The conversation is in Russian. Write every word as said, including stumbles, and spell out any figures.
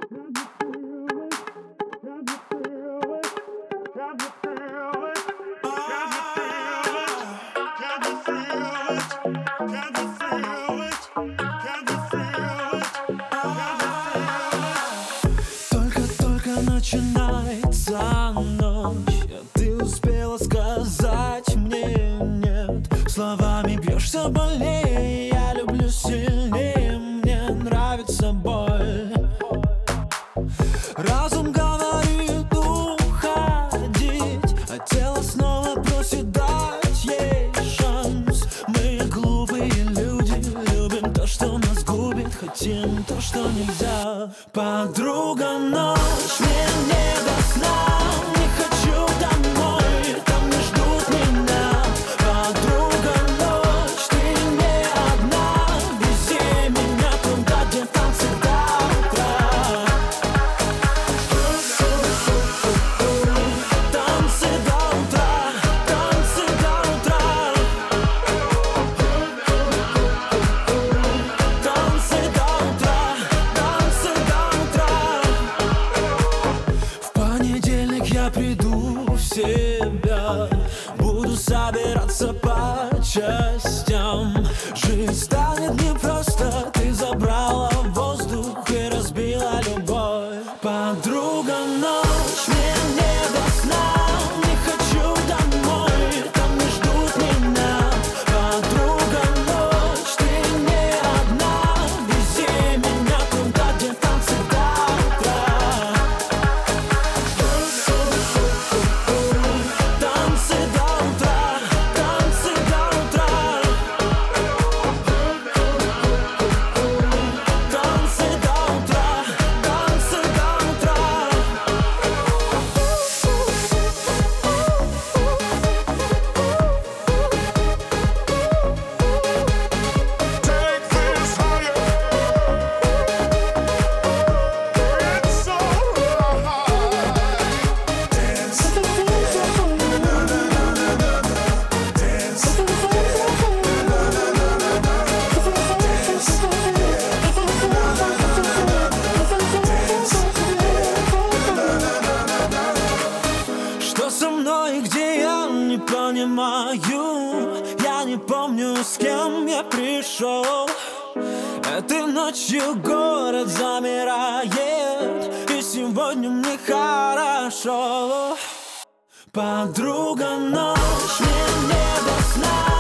Только-только начинается ночь, а ты успела сказать мне нет. Словами бьешься больнее, я люблю сильнее, мне нравится боль. Разум говорит уходить, а тело снова просит дать ей шанс. Мы глупые люди, любим то, что нас губит, хотим то, что нельзя. Подруга, ночь, мне не до сна, не хочу домой, там не ждут меня. Подруга, ночь, ты не одна, вези меня туда, где танцы до утра. Танцы до утра, танцы до утра. Танцы до утра, танцы до утра. В понедельник я приду в себя, буду собираться по частям. Жизнь станет непросто, ты забрала воздух и разбила любовь. Подруга, ночь, мне не до сна, не хочу домой, там не ждут меня. Подруга, ночь, ты не одна, вези меня туда, где танцы до утра. Танцы до утра, танцы до утра. Танцы до утра, танцы до утра. Take this higher. It's so high. Dance. Что со мной и где я, не понимаю. Я не помню, с кем я пришел. Этой ночью город замирает, и сегодня мне хорошо. Подруга, ночь, мне не до сна.